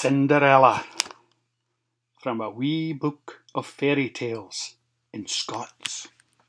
Cinderella, from a wee book of fairy tales in Scots.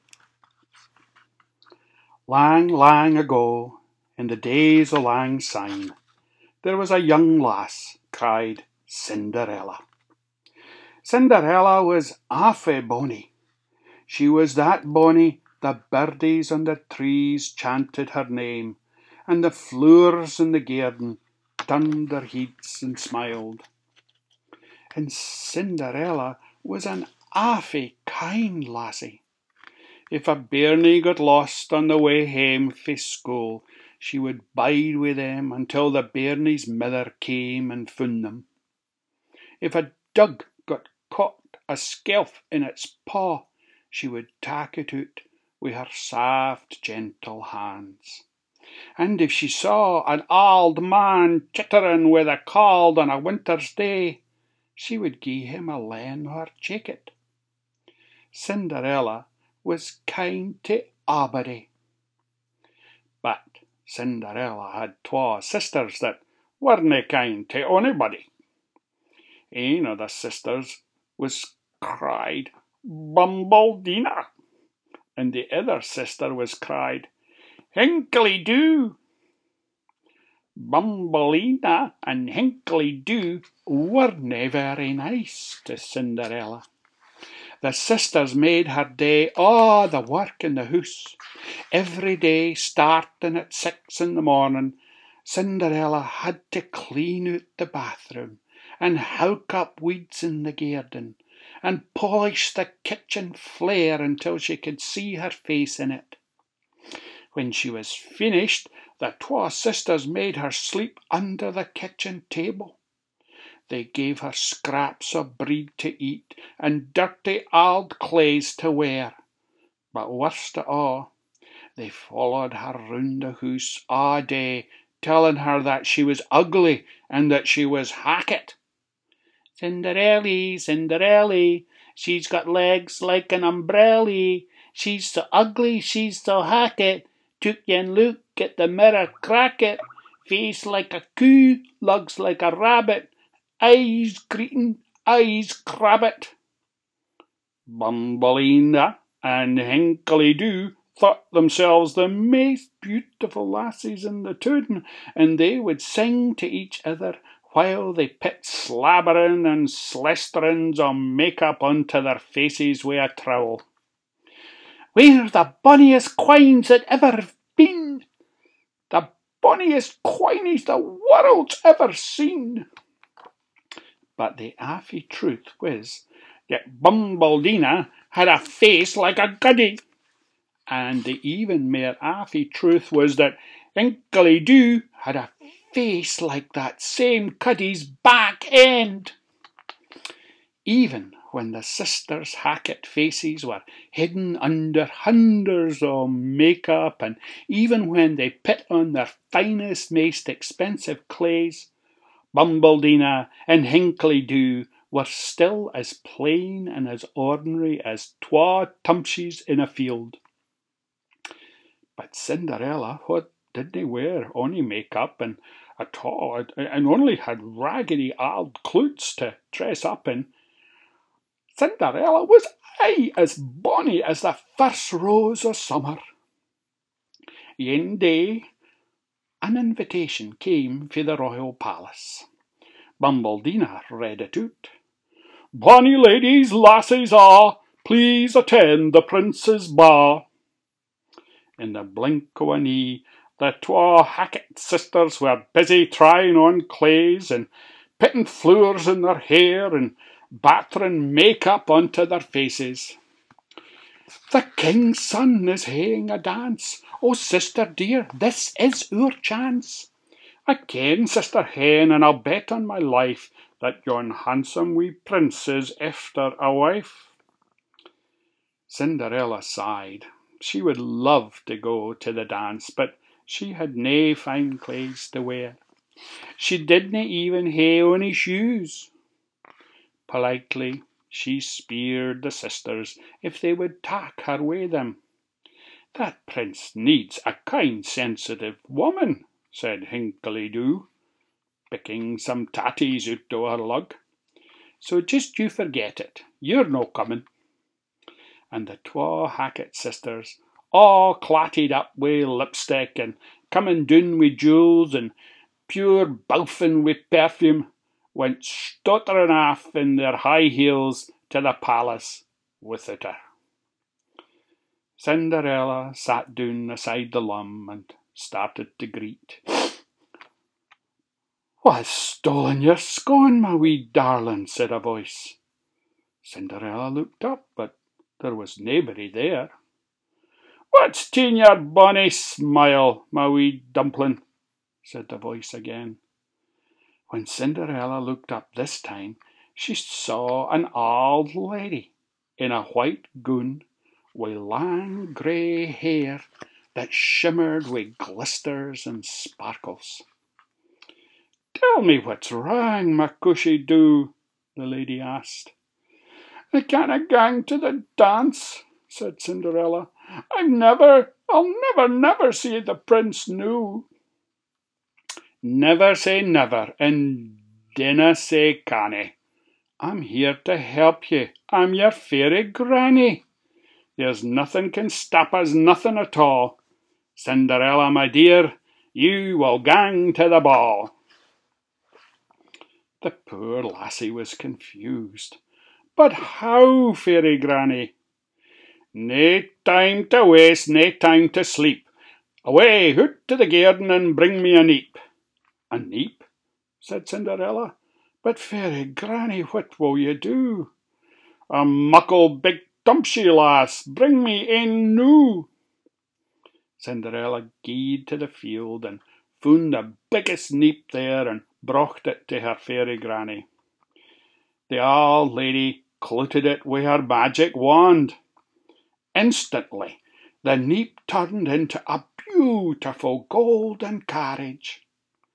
Lang, lang ago, in the days o' lang syne, there was a young lass cried Cinderella. Cinderella was awfu' bonny. She was that bonny the birdies on the trees chanted her name, and the flowers in the garden turned their heads and smiled. And Cinderella was an awfu' kind lassie. If a bairnie got lost on the way hame fae school, she would bide wi' them until the bairnie's mither came and found them. If a dug got caught a skelf in its paw, she would tak it out wi' her soft, gentle hands. And if she saw an auld man chitterin' wi' the cauld on a winter's day, she would gie him a len o' her jacket. Cinderella was kind to a'body. But Cinderella had twa sisters that werena kind to onybody. Ane o' the sisters was cried Bumbledina, and the other sister was cried Hinkly-Doo. Bumbledina and Hinkly-Doo werena very nice to Cinderella. The sisters made her day a' the work in the hoose. Every day, starting at 6 in the morning, Cinderella had to clean out the bathroom, and howk up weeds in the garden, and polish the kitchen flare until she could see her face in it. When she was finished, the twa sisters made her sleep under the kitchen table. They gave her scraps o' bread to eat, and dirty auld claes to wear. But worst o' a', they followed her round the hoose a' day, telling her that she was ugly and that she was hackit. Cinderelly, Cinderelly, she's got legs like an umbrelly. She's so ugly, she's so hackit. Took yen look at the mirror cracket. Face like a coo, lugs like a rabbit. Eyes greetin', eyes crabbit. Bumbledina and Hinkly-Doo thought themselves the maist beautiful lassies in the town, and they would sing to each other while they pit slabberin' and slesterins o' make-up onto their faces wi' a trowel. "We're the bonniest queens that ever have been, the bonniest queenies the world's ever seen." But the awfu' truth was that Bumbledina had a face like a goody, and the even mair awfu' truth was that Hinkly-Doo had a face like that same cuddy's back end. Even when the sisters' hackit faces were hidden under hundreds o' make-up, and even when they pit on their finest, maist expensive claes, Bumbledina and Hinkly-Doo were still as plain and as ordinary as twa tumpshes in a field. But Cinderella, what didna wear ony make-up and at all, and only had raggedy auld cloots to dress up in, Cinderella was aye as bonny as the first rose o' summer. Ane day an invitation came fae the royal palace. Bumbledina read it out. "Bonny ladies, lassies a', please attend the prince's ba'." In the blink o' an ee, the twa hackit sisters were busy trying on claes, and pitting flowers in their hair, and battering make-up onto their faces. "The king's son is haeing a dance. Oh, sister dear, this is our chance. I ken, sister Hen, and I'll bet on my life that yon handsome wee prince is efter a wife." Cinderella sighed. She would love to go to the dance, but she had nae fine claes to wear. She didna even hae ony shoes. Politely she spiered the sisters if they would tak her wi' them. "That prince needs a kind sensitive woman," said Hinkly-Doo. picking some tatties out o' her lug. So just you forget it, you're no coming. And the twa Hackett sisters, all clatted up wi' lipstick, and coming doon wi' jewels, and pure bouffin' wi' perfume, went stotterin' aff in their high heels to the palace without her. Cinderella sat down aside the lum and started to greet. "Wha's stolen your scone, my wee darling?" said a voice. Cinderella looked up, but there was naebody there. "What's ta'en your bonny smile, my wee dumpling?" said the voice again. When Cinderella looked up this time, she saw an auld lady in a white gown, wi' lang grey hair that shimmered wi' glisters and sparkles. "Tell me what's wrang, my cushy doo?" the lady asked. "I canna gang to the dance," said Cinderella. "I'll never see the Prince noo." "Never say never, and dinna say canny. I'm here to help ye. I'm your fairy granny. There's nothing can stop us, nothing at all. Cinderella, my dear, you will gang to the ball." The poor lassie was confused. "But how, fairy granny?" "Nae time to waste, nae time to sleep. Away, hoot to the garden, and bring me a neep." "A neep?" said Cinderella. "But, fairy granny, what will you do?" "A muckle big tumpsy, lass, bring me ane noo." Cinderella gied to the field, and found the biggest neep there, and brocht it to her fairy granny. The auld lady clouted it wi' her magic wand. Instantly the neep turned into a beautiful golden carriage.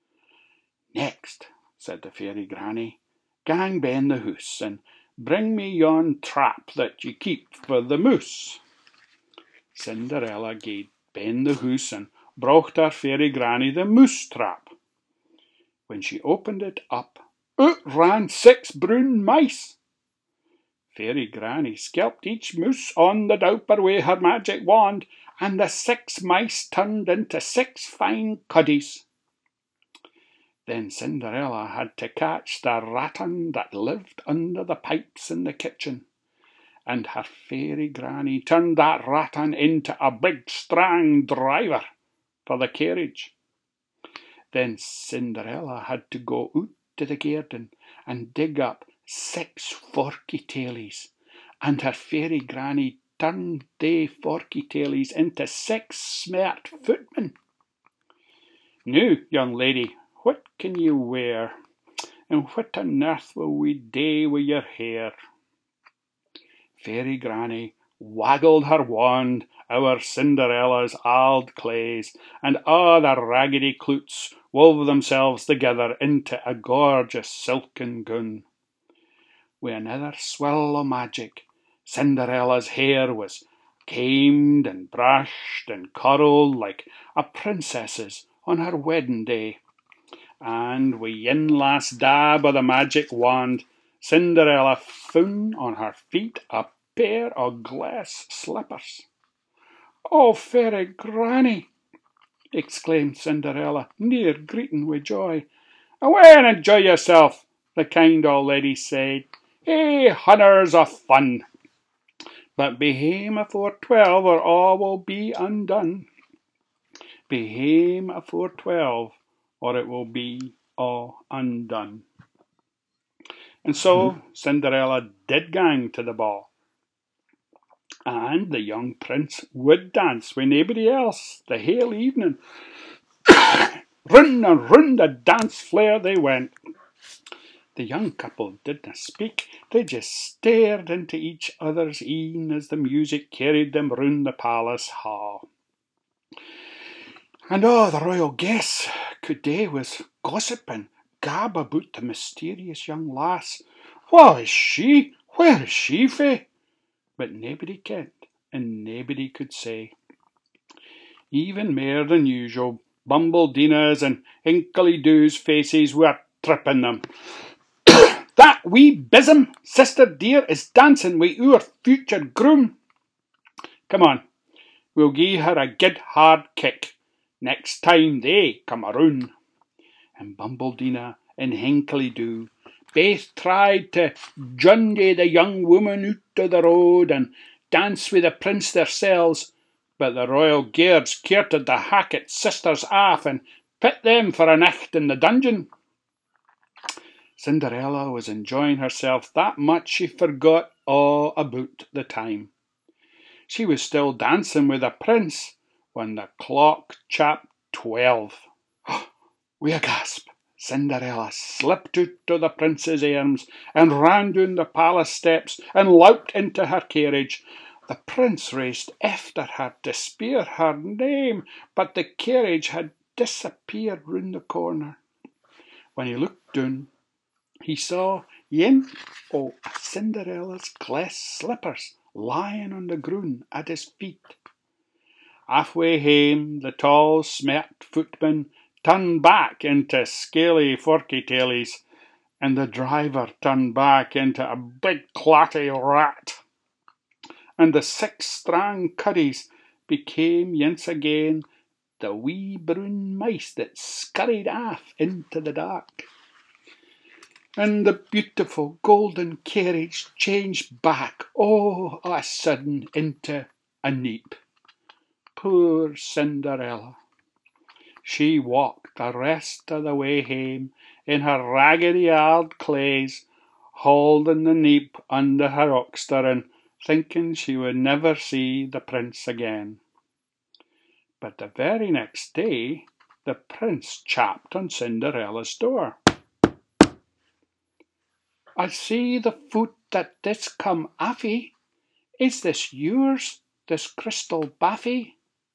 "Next," said the fairy granny, "gang ben the hoose, and bring me yon trap that ye keep for the moose." Cinderella gaed ben the hoose, and brocht her fairy granny the moose trap. When she opened it up, out ran 6 brown mice. Fairy granny skelped each moose on the douper wi' her magic wand, and the 6 mice turned into 6 fine cuddies. Then Cinderella had to catch the rattan that lived under the pipes in the kitchen, and her fairy granny turned that rattan into a big strang driver for the carriage. Then Cinderella had to go out to the garden and dig up 6 forky tailies, and her fairy granny turned they forky tailies into 6 smart footmen. "Now, young lady, what can you wear? And what on earth will we do wi' your hair?" Fairy granny waggled her wand ower Cinderella's auld claes, and a' the raggedy cloots wove themselves together into a gorgeous silken gown. Wi' another swill o' magic, Cinderella's hair was combed and brushed and curled like a princess's on her wedding day. And wi' ane last dab o' the magic wand, Cinderella found on her feet a pair o' glass slippers. "Oh, fairy granny!" exclaimed Cinderella, near greeting wi' joy. "Away and enjoy yourself," the kind old lady said. "Hae hunters o' fun, but be hame afore 12, or all will be undone. Be hame afore 12, or it will be all undone." And so Cinderella did gang to the ball, and the young prince would dance with naebody else the hale evening. Round and round the dance floor they went. The young couple didna speak, they just stared into each other's een as the music carried them round the palace hall. And a' the royal guests could do was gossip and gab about the mysterious young lass. Wha is she? Where is she fae? But naebody kent, and naebody could say. Even mair than usual, Bumble Deena's and Hinkily Doo's faces were tripping them. That wee bism, sister dear, is dancing wi' our future groom. Come on, we'll gie her a good hard kick next time they come around. And Bumbledina and Hinkily Doo baith tried to jundy the young woman out o' the road and dance wi' the prince theirselves, but the royal guards courted the Hackett sisters aff and put them for a nicht in the dungeon. Cinderella was enjoying herself that much she forgot all about the time. She was still dancing with the prince when the clock chapped 12. With a gasp, Cinderella slipped out of the prince's arms and ran down the palace steps and louped into her carriage. The prince raced after her to speir her name, but the carriage had disappeared round the corner. When he looked down, he saw ane o' Cinderella's glass slippers lying on the ground at his feet. Halfway hame, the tall, smart footman turned back into scaly forky tailies, and the driver turned back into a big clatty rat. And the 6 strang curries became ance again the wee brown mice that scurried aff into the dark. And the beautiful golden carriage changed back all of a sudden into a neep. Poor Cinderella! She walked the rest of the way hame in her raggedy auld claes, holding the neep under her oxter and thinking she would never see the prince again. But the very next day the prince chapped on Cinderella's door. "I see the foot that this come affy. Is this yours, this crystal baffy?"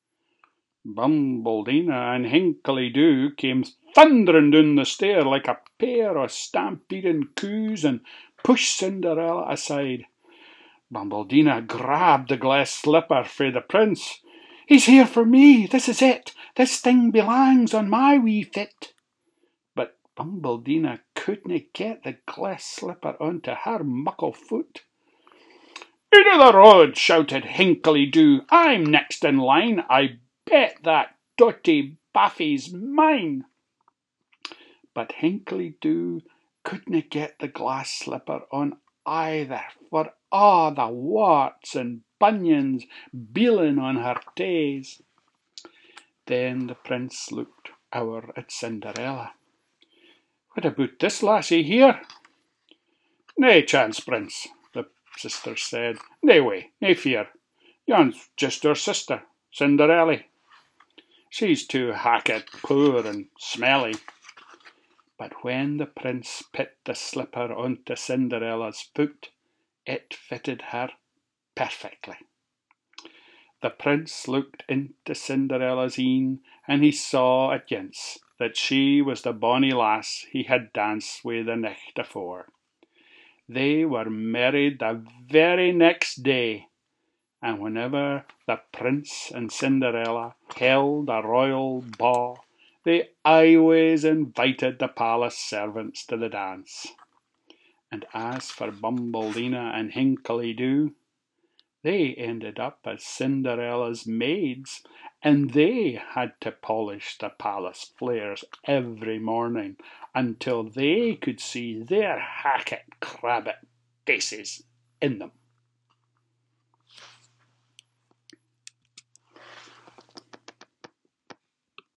Bumbledina and Hinkily Doo came thundering down the stair like a pair of stampeding coos and pushed Cinderella aside. Bumbledina grabbed the glass slipper frae the prince. "He's here for me, this is it. This thing belangs on my wee fit." But Bumbledina couldna get the glass slipper onto her muckle foot. "Out of the road!" shouted Hinkily Doo. "I'm next in line. I bet that dotty baffy's mine." But Hinkily Doo couldna get the glass slipper on either, for a' the warts and bunions beeling on her taes. Then the prince looked ower at Cinderella. "What about this lassie here?" "Nae chance, prince," the sister said. "Nae way, nae fear. Yon's just our sister, Cinderella. She's too hackett, poor and smelly." But when the prince put the slipper onto Cinderella's foot, it fitted her perfectly. The prince looked into Cinderella's een, and he saw at once that she was the bonny lass he had danced with the nicht afore. They were married the very next day, and whenever the prince and Cinderella held a royal ball, they always invited the palace servants to the dance. And as for Bumbledina and Hinkily Doo, they ended up as Cinderella's maids, and they had to polish the palace flares every morning until they could see their Hackett crabbit faces in them.